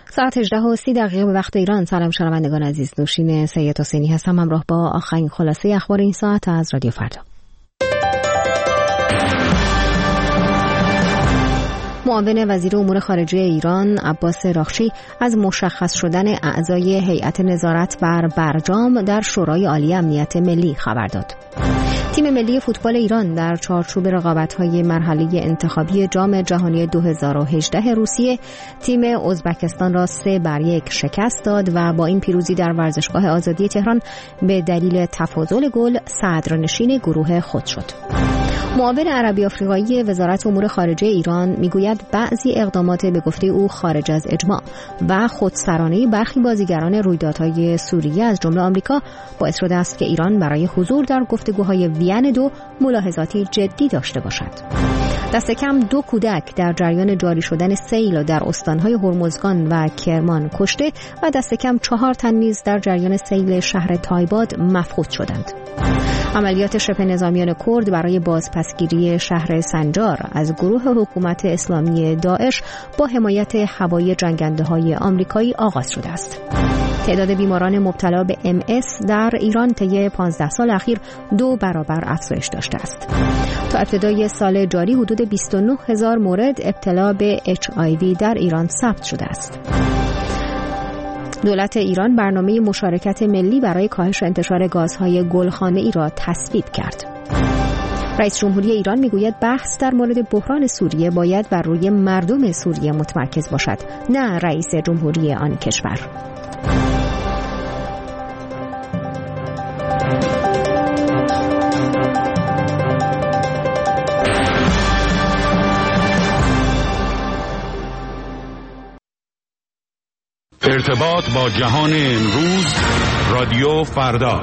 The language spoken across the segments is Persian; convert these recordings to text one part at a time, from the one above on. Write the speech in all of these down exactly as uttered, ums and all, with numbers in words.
ساعت هجده و سی دقیقه به وقت ایران. سلام شنوندگان عزیز، نوشین سید حسینی هستم همراه با آخرین خلاصه اخبار این ساعت از رادیو فردا. معاون وزیر امور خارجه ایران عباس راخشی از مشخص شدن اعضای هیئت نظارت بر برجام در شورای عالی امنیت ملی خبر داد. تیم ملی فوتبال ایران در چارچوب رقابت‌های مرحله انتخابی جام جهانی دو هزار و هجده روسیه تیم ازبکستان را سه بر یک شکست داد و با این پیروزی در ورزشگاه آزادی تهران به دلیل تفاضل گل صدرنشین گروه خود شد. معاون عربی آفریقایی وزارت امور خارجه ایران میگوید بعضی اقدامات به گفته او خارج از اجماع و خودسرانه برخی بازیگران رویدادهای سوریه از جمله آمریکا باعث شده است که ایران برای حضور در گفتگوهای وین دو ملاحظاتی جدی داشته باشد. دست کم دو کودک در جریان جاری شدن سیل در استانهای هرمزگان و کرمان کشته و دست کم چهار تن نیز در جریان سیل شهر تایباد مفقود شدند. عملیات شبه نظامیان کرد برای بازپسگیری شهر سنجار از گروه حکومت اسلامی داعش با حمایت هوایی جنگنده‌های آمریکایی آغاز شده است. تعداد بیماران مبتلا به ام اس در ایران طی پانزده سال اخیر دو برابر افزایش داشته است. تا ابتدای سال جاری حدود بیست و نه هزار مورد ابتلا به اچ آی وی در ایران ثبت شده است. دولت ایران برنامه مشارکت ملی برای کاهش انتشار گازهای گلخانه‌ای را تصویب کرد. رئیس جمهوری ایران میگوید بحث در مورد بحران سوریه باید بر روی مردم سوریه متمرکز باشد، نه رئیس جمهوری آن کشور. ارتباط با جهان امروز، رادیو فردا.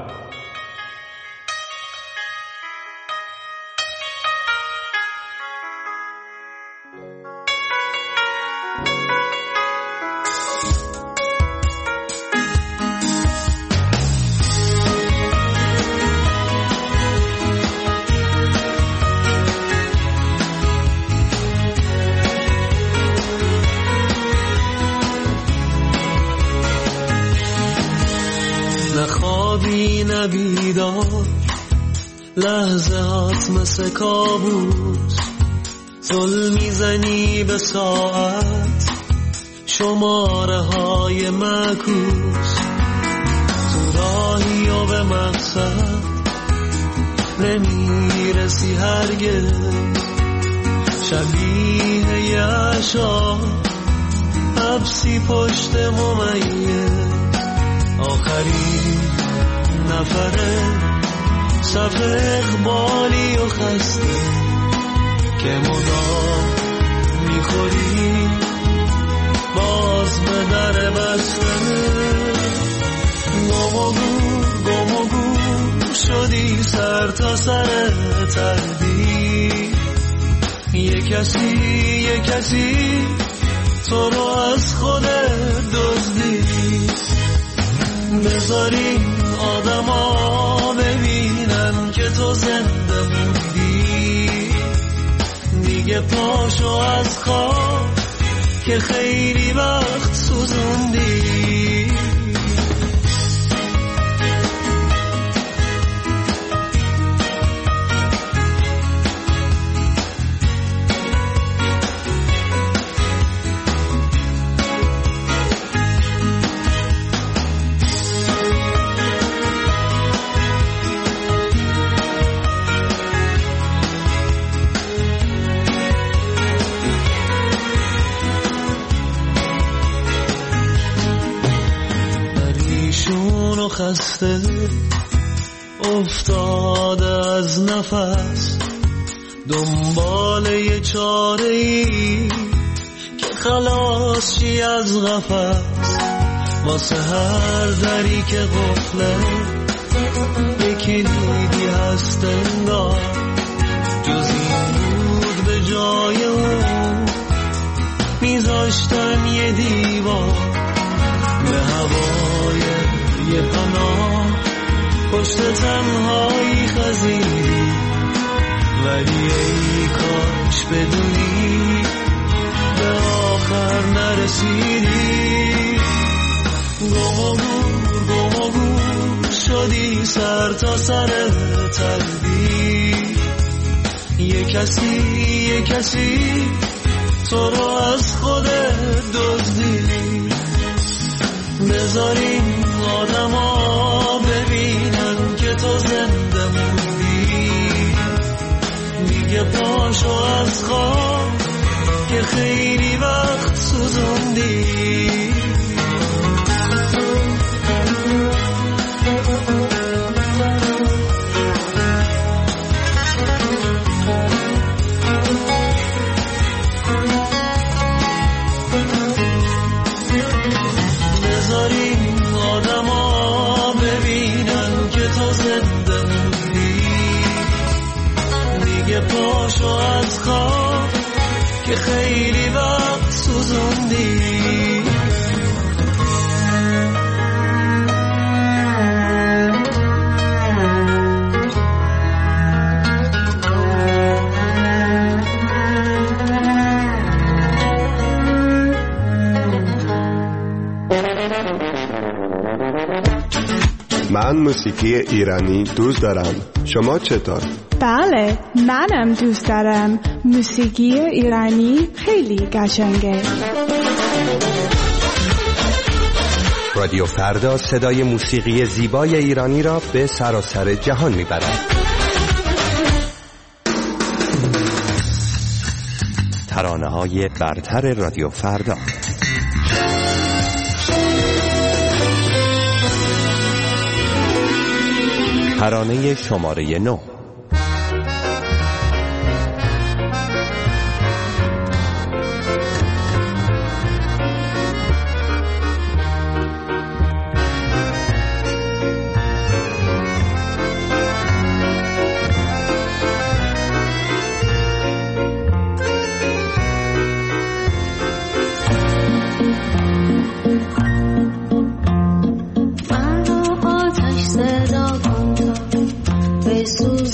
بیدار لحظه هات مثل کابوس، زل میزنی به ساعت شماره های معکوس، تو راهی و به مقصد نمیرسی هرگز، شبیه یه عشا حبسی پشت ممیز، آخری نفره صف اقبالی و خسته که مدام میخوری باز به در بسته، گم و گور گم و گور شدی سر تا سر تردید، یه کسی یه کسی تو رو از خودت دزدید، بذاری آدم ها ببینن که تو زنده موندی، دیگه پاشو از خواب که خیلی وقت سوزوندی. خسته افتاده از نفس دنبال یه چاره‌ای که خلاص شی از قفس، واسه هر دری که قفله یکی دیدی هست انگار، جز این بود به جای اون میذاشتن یه دیوار به هوای یه پناه پشت تنهایی خزیدی، ولی ای کاش بدونی به آخر آخر نرسیدی. گم و گور گم و گور شدی سر تا سر تلبی. یه کسی یه کسی تو رو از خودت دزدیدی. بذاریم آدم ها ببینن که تو زنده موندی. دیگه پاشو از خواب که خیلی وقت سوزوندی. بذاریم آدم ها ببینن که تو زنده موندی. دیگه پاشو از خواب که خیلی وقت سوزوندی. من موسیقی ایرانی دوست دارم. شما چطور؟ بله، منم دوست دارم. موسیقی ایرانی خیلی قشنگه. رادیو فردا صدای موسیقی زیبای ایرانی را به سراسر جهان میبرد. ترانه‌های برتر رادیو فردا. ترانه شماره نو. سوز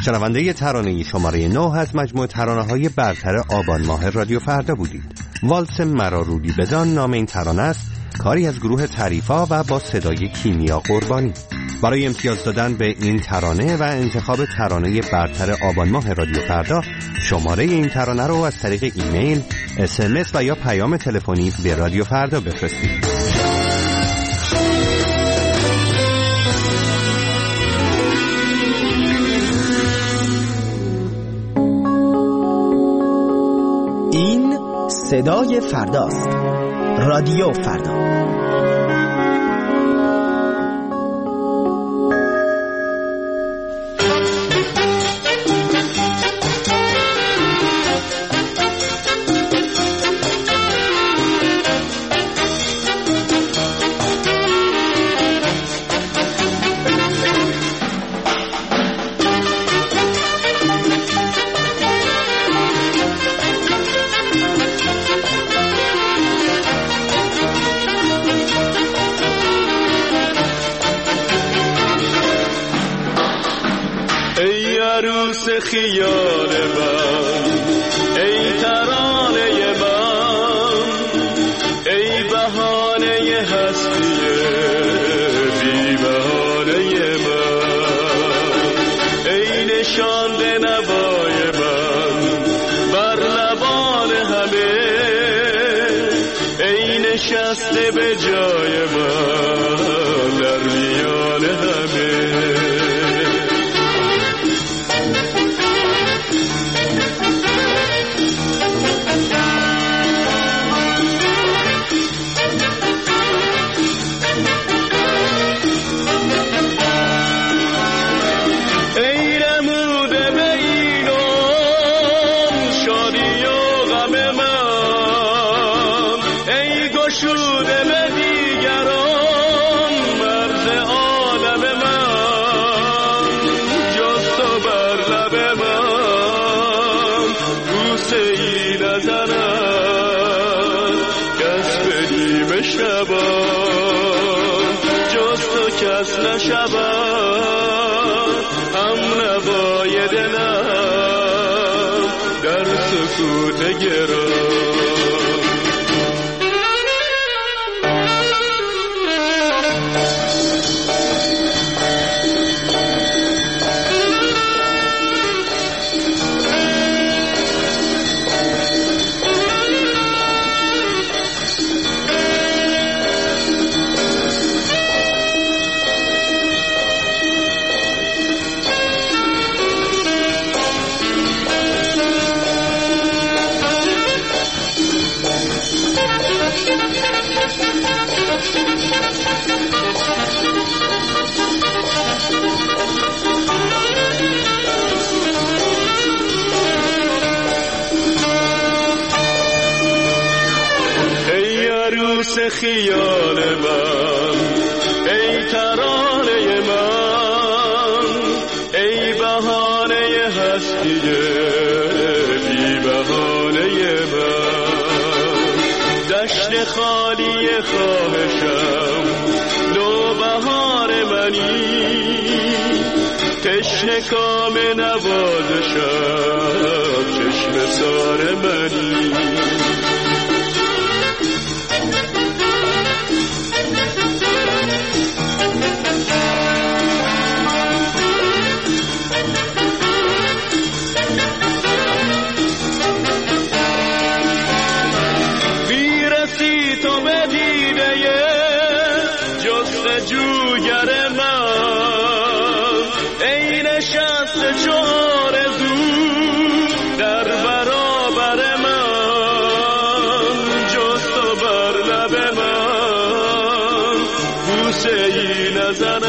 شنونده ترانه شماره نه از مجموعه ترانه‌های برتر آبان ماه رادیو فردا بودید. والس مرا رودی بدان نام این ترانه است، کاری از گروه تعریفا و با صدای کیمیا قربانی. برای امتیاز دادن به این ترانه و انتخاب ترانه برتر آبان ماه رادیو فردا، شماره این ترانه رو از طریق ایمیل، اس ام اس و یا پیام تلفنی به رادیو فردا بفرستید. این صدای فرداست. رادیو فردا. خیال من ای ترانه من، ای بهانه هستی بی بهانه من، ای نشانده نوای من بر لبان همه، ای نشسته به جای من در میان همه. کس نشود هم نوای دلم در سکوت گرام. خیال من ای ترانه من، ای بهانه هستی بی بهانه من، دشت خالی خواهشم نوبهار منی، تشنه کام نوازشم چشم سار منی. جوگر من ای نشست چار زو در برابر من، جست و بر لب من بوسه ای نزنم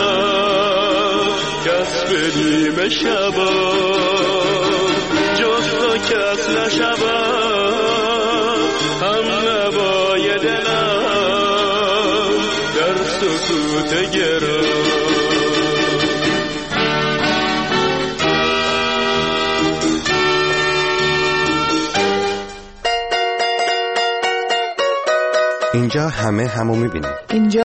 کس به نیم شبا، جست و کس نشود هم نوای دلم در سکوت گرام. اینجا همه همو میبینیم. اینجا